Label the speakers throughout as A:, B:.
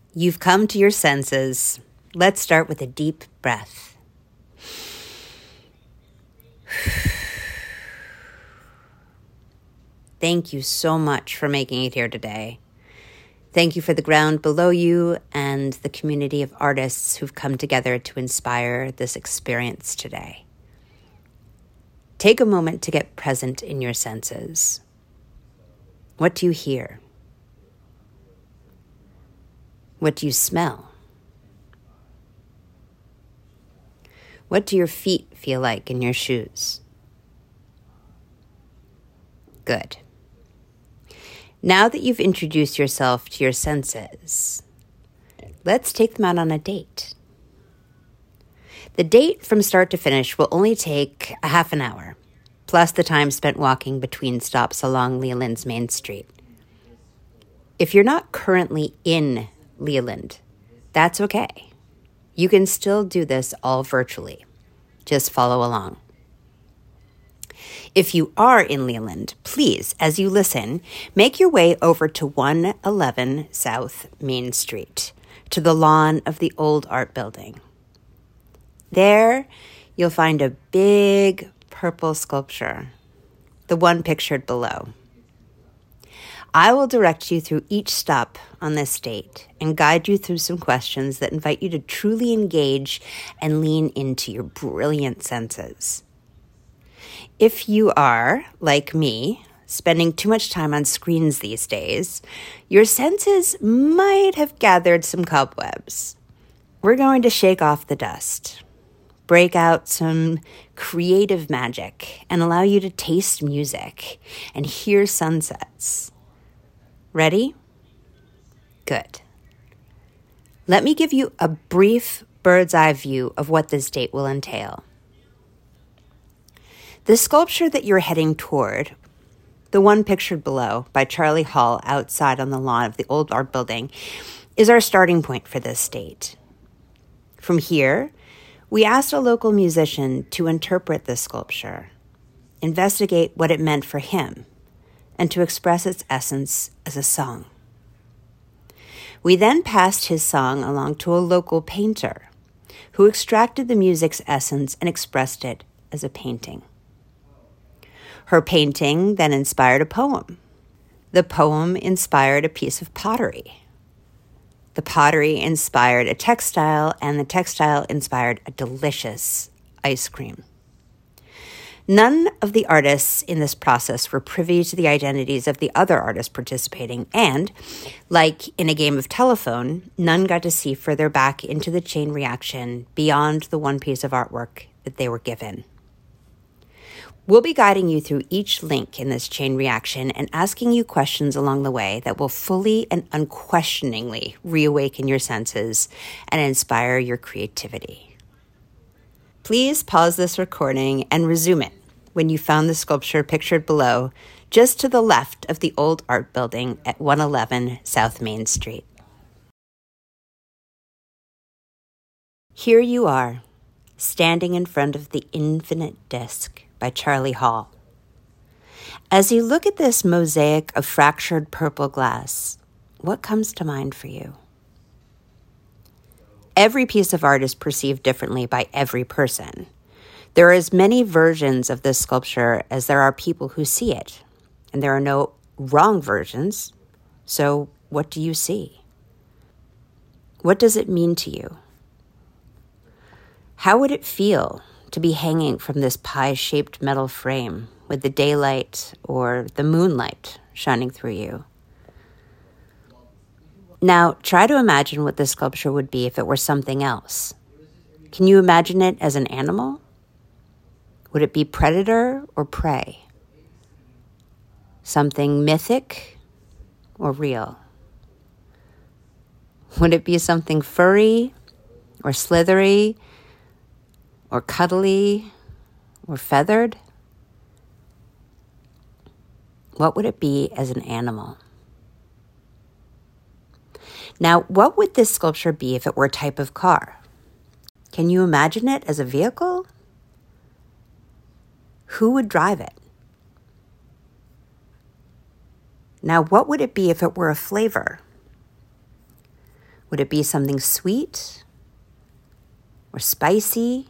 A: You've come to your senses. Let's start with a deep breath. Thank you so much for making it here today. Thank you for the ground below you and the community of artists who've come together to inspire this experience today. Take a moment to get present in your senses. What do you hear? What do you smell? What do your feet feel like in your shoes? Good. Now that you've introduced yourself to your senses, let's take them out on a date. The date from start to finish will only take a half an hour, plus the time spent walking between stops along Leland's Main Street. If you're not currently in Leland, that's okay. You can still do this all virtually. Just follow along. If you are in Leland, please, as you listen, make your way over to 111 South Main Street, to the lawn of the old art building. There, you'll find a big purple sculpture, the one pictured below. I will direct you through each stop on this date and guide you through some questions that invite you to truly engage and lean into your brilliant senses. If you are, like me, spending too much time on screens these days, your senses might have gathered some cobwebs. We're going to shake off the dust, break out some creative magic, and allow you to taste music and hear sunsets. Ready? Good. Let me give you a brief bird's eye view of what this date will entail. The sculpture that you're heading toward, the one pictured below by Charlie Hall outside on the lawn of the old art building, is our starting point for this date. From here, we asked a local musician to interpret this sculpture, investigate what it meant for him, and to express its essence as a song. We then passed his song along to a local painter who extracted the music's essence and expressed it as a painting. Her painting then inspired a poem. The poem inspired a piece of pottery. The pottery inspired a textile, and the textile inspired a delicious ice cream. None of the artists in this process were privy to the identities of the other artists participating, and, like in a game of telephone, none got to see further back into the chain reaction beyond the one piece of artwork that they were given. We'll be guiding you through each link in this chain reaction and asking you questions along the way that will fully and unquestioningly reawaken your senses and inspire your creativity. Please pause this recording and resume it when you found the sculpture pictured below, just to the left of the old art building at 111 South Main Street. Here you are, standing in front of the Infinite Disc by Charlie Hall. As you look at this mosaic of fractured purple glass, what comes to mind for you? Every piece of art is perceived differently by every person. There are as many versions of this sculpture as there are people who see it, and there are no wrong versions. So what do you see? What does it mean to you? How would it feel to be hanging from this pie-shaped metal frame with the daylight or the moonlight shining through you? Now, try to imagine what this sculpture would be if it were something else. Can you imagine it as an animal? Would it be predator or prey? Something mythic or real? Would it be something furry or slithery or cuddly or feathered? What would it be as an animal? Now, what would this sculpture be if it were a type of car? Can you imagine it as a vehicle? Who would drive it? Now, what would it be if it were a flavor? Would it be something sweet or spicy,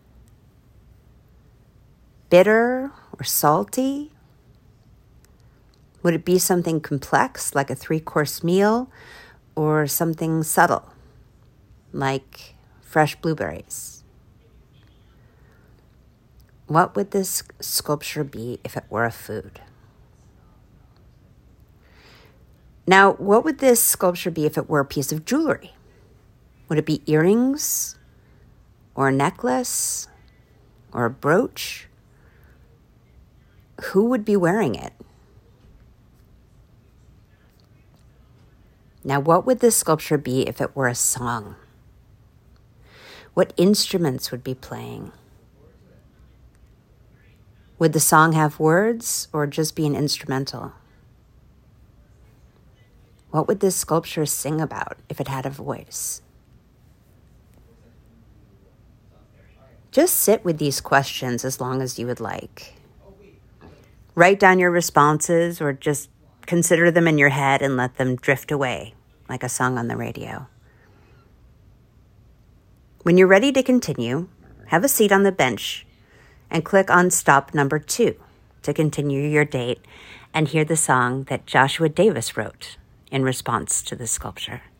A: bitter or salty? Would it be something complex like a 3-course meal, or something subtle like fresh blueberries? What would this sculpture be if it were a food? Now, what would this sculpture be if it were a piece of jewelry? Would it be earrings, or a necklace, or a brooch? Who would be wearing it? Now, what would this sculpture be if it were a song? What instruments would be playing? Would the song have words or just be an instrumental? What would this sculpture sing about if it had a voice? Just sit with these questions as long as you would like. Write down your responses or just consider them in your head and let them drift away like a song on the radio. When you're ready to continue, have a seat on the bench and click on stop number 2 to continue your date and hear the song that Joshua Davis wrote in response to the sculpture.